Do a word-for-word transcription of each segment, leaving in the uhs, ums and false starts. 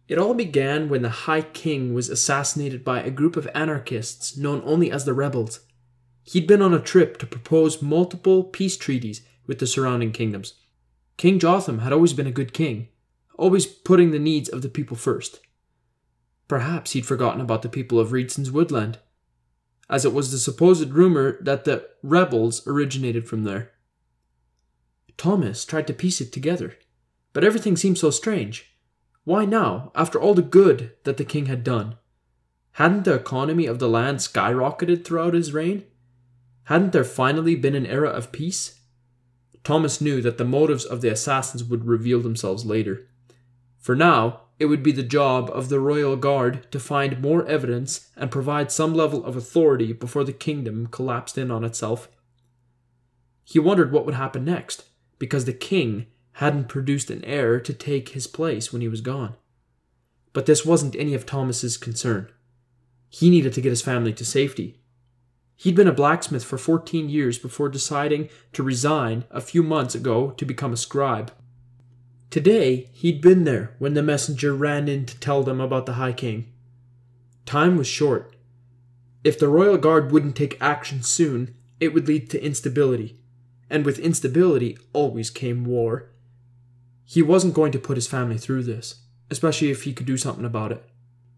It all began when the High King was assassinated by a group of anarchists known only as the Rebels. He'd been on a trip to propose multiple peace treaties with the surrounding kingdoms. King Jotham had always been a good king, always putting the needs of the people first. Perhaps he'd forgotten about the people of Reedson's Woodland, as it was the supposed rumor that the rebels originated from there. Thomas tried to piece it together, but everything seemed so strange. Why now, after all the good that the king had done? Hadn't the economy of the land skyrocketed throughout his reign? Hadn't there finally been an era of peace? Thomas knew that the motives of the assassins would reveal themselves later. For now, it would be the job of the royal guard to find more evidence and provide some level of authority before the kingdom collapsed in on itself. He wondered what would happen next, because the king hadn't produced an heir to take his place when he was gone. But this wasn't any of Thomas's concern. He needed to get his family to safety. He'd been a blacksmith for fourteen years before deciding to resign a few months ago to become a scribe. Today, he'd been there when the messenger ran in to tell them about the High King. Time was short. If the royal guard wouldn't take action soon, it would lead to instability. And with instability always came war. He wasn't going to put his family through this, especially if he could do something about it.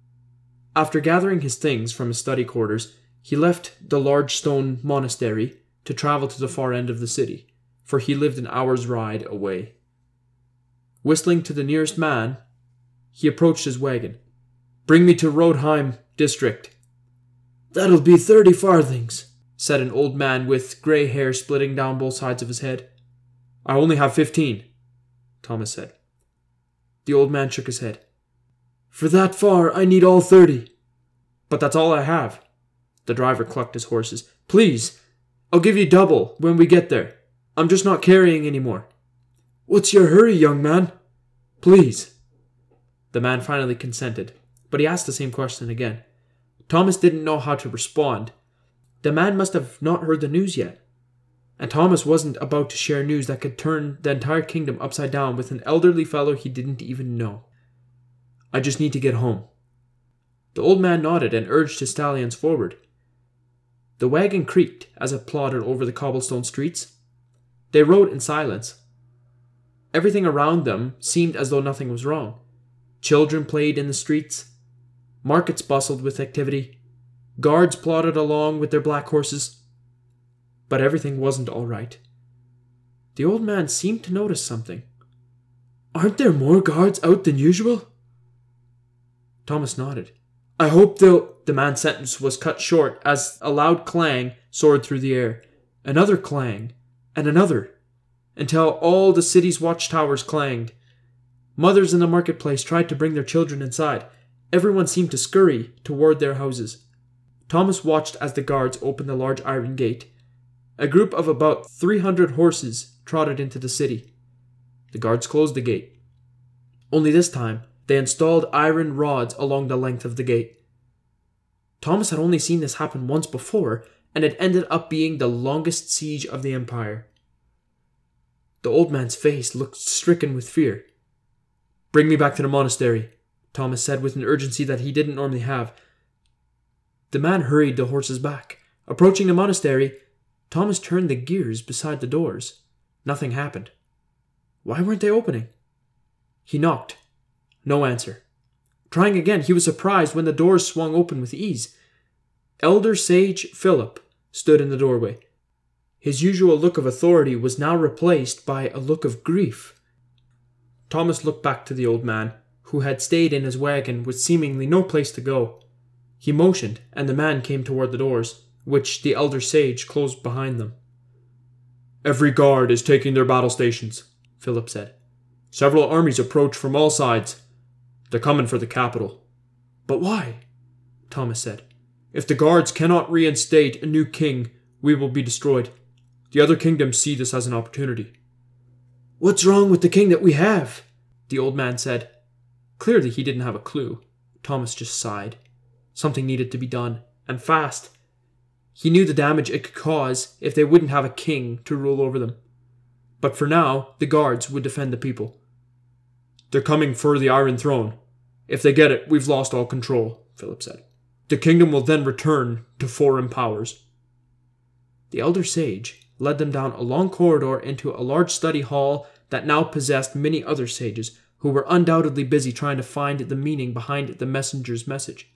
After gathering his things from his study quarters, he left the large stone monastery to travel to the far end of the city, for he lived an hour's ride away. Whistling to the nearest man, he approached his wagon. "Bring me to Rodheim district." "That'll be thirty farthings," said an old man with grey hair splitting down both sides of his head. "I only have fifteen," Thomas said. The old man shook his head. "For that far, I need all thirty." "But that's all I have." The driver clucked his horses. "Please, I'll give you double when we get there. I'm just not carrying any more." "What's your hurry, young man?" "Please." The man finally consented, but he asked the same question again. Thomas didn't know how to respond. The man must have not heard the news yet. And Thomas wasn't about to share news that could turn the entire kingdom upside down with an elderly fellow he didn't even know. "I just need to get home." The old man nodded and urged his stallions forward. The wagon creaked as it plodded over the cobblestone streets. They rode in silence. Everything around them seemed as though nothing was wrong. Children played in the streets. Markets bustled with activity. Guards plodded along with their black horses. But everything wasn't all right. The old man seemed to notice something. "Aren't there more guards out than usual?" Thomas nodded. "I hope they'll—" The man's sentence was cut short as a loud clang soared through the air. Another clang, and another, until all the city's watchtowers clanged. Mothers in the marketplace tried to bring their children inside. Everyone seemed to scurry toward their houses. Thomas watched as the guards opened the large iron gate. A group of about three hundred horses trotted into the city. The guards closed the gate. Only this time, they installed iron rods along the length of the gate. Thomas had only seen this happen once before, and it ended up being the longest siege of the empire. The old man's face looked stricken with fear. "Bring me back to the monastery," Thomas said with an urgency that he didn't normally have. The man hurried the horses back. Approaching the monastery, Thomas turned the gears beside the doors. Nothing happened. Why weren't they opening? He knocked. No answer. Trying again, he was surprised when the doors swung open with ease. Elder Sage Philip stood in the doorway. His usual look of authority was now replaced by a look of grief. Thomas looked back to the old man, who had stayed in his wagon with seemingly no place to go. He motioned, and the man came toward the doors, which the elder sage closed behind them. "Every guard is taking their battle stations," Philip said. "Several armies approach from all sides. They're coming for the capital." "But why?" Thomas said. "If the guards cannot reinstate a new king, we will be destroyed. The other kingdoms see this as an opportunity." "What's wrong with the king that we have?" the old man said. Clearly he didn't have a clue. Thomas just sighed. Something needed to be done, and fast. He knew the damage it could cause if they wouldn't have a king to rule over them. But for now, the guards would defend the people. "They're coming for the Iron Throne. If they get it, we've lost all control, Philip said. The kingdom will then return to foreign powers. The elder sage led them down a long corridor into a large study hall that now possessed many other sages who were undoubtedly busy trying to find the meaning behind the messenger's message.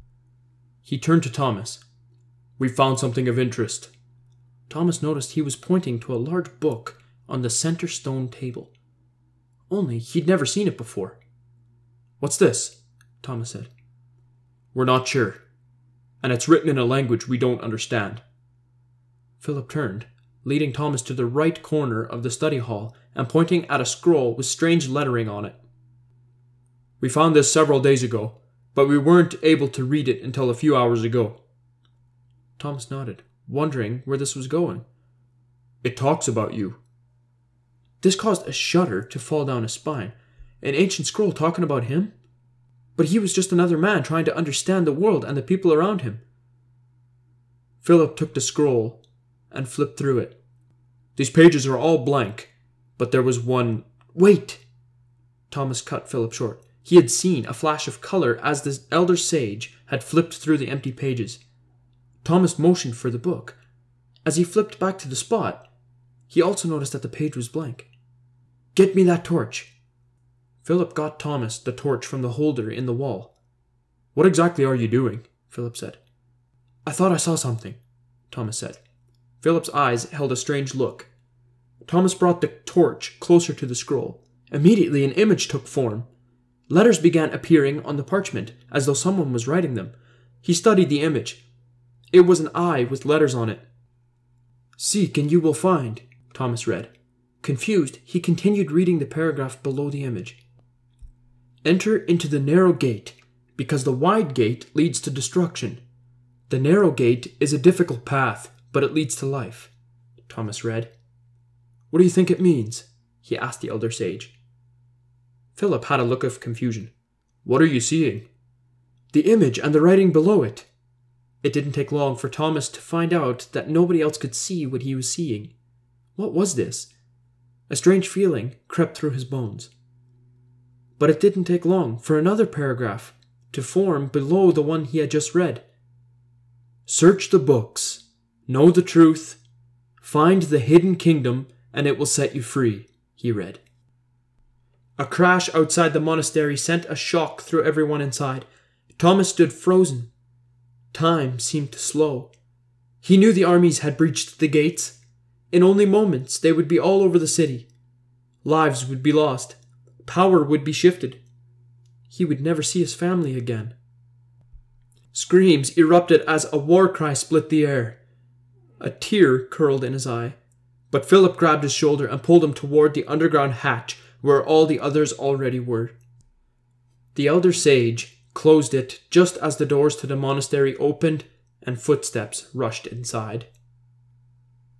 He turned to Thomas. "We found something of interest." Thomas noticed he was pointing to a large book on the center stone table. Only he'd never seen it before. "What's this?" Thomas said. "We're not sure, and it's written in a language we don't understand." Philip turned, leading Thomas to the right corner of the study hall and pointing at a scroll with strange lettering on it. "We found this several days ago, but we weren't able to read it until a few hours ago." Thomas nodded, wondering where this was going. "It talks about you." This caused a shudder to fall down his spine. An ancient scroll talking about him? But he was just another man trying to understand the world and the people around him. Philip took the scroll and flipped through it. "These pages are all blank, but there was one—" "Wait!" Thomas cut Philip short. He had seen a flash of color as the elder sage had flipped through the empty pages. Thomas motioned for the book. As he flipped back to the spot, he also noticed that the page was blank. "Get me that torch." Philip got Thomas the torch from the holder in the wall. "What exactly are you doing?" Philip said. "I thought I saw something," Thomas said. Philip's eyes held a strange look. Thomas brought the torch closer to the scroll. Immediately an image took form. Letters began appearing on the parchment, as though someone was writing them. He studied the image. It was an eye with letters on it. "Seek and you will find," Thomas read. Confused, he continued reading the paragraph below the image. "Enter into the narrow gate, because the wide gate leads to destruction. The narrow gate is a difficult path, but it leads to life," Thomas read. "What do you think it means?" he asked the elder sage. Philip had a look of confusion. "What are you seeing?" "The image and the writing below it." It didn't take long for Thomas to find out that nobody else could see what he was seeing. What was this? A strange feeling crept through his bones. But it didn't take long for another paragraph to form below the one he had just read. "Search the books, know the truth, find the hidden kingdom, and it will set you free," he read. A crash outside the monastery sent a shock through everyone inside. Thomas stood frozen. Time seemed to slow. He knew the armies had breached the gates. In only moments, they would be all over the city. Lives would be lost. Power would be shifted. He would never see his family again. Screams erupted as a war cry split the air. A tear curled in his eye, but Philip grabbed his shoulder and pulled him toward the underground hatch where all the others already were. The elder sage closed it just as the doors to the monastery opened and footsteps rushed inside.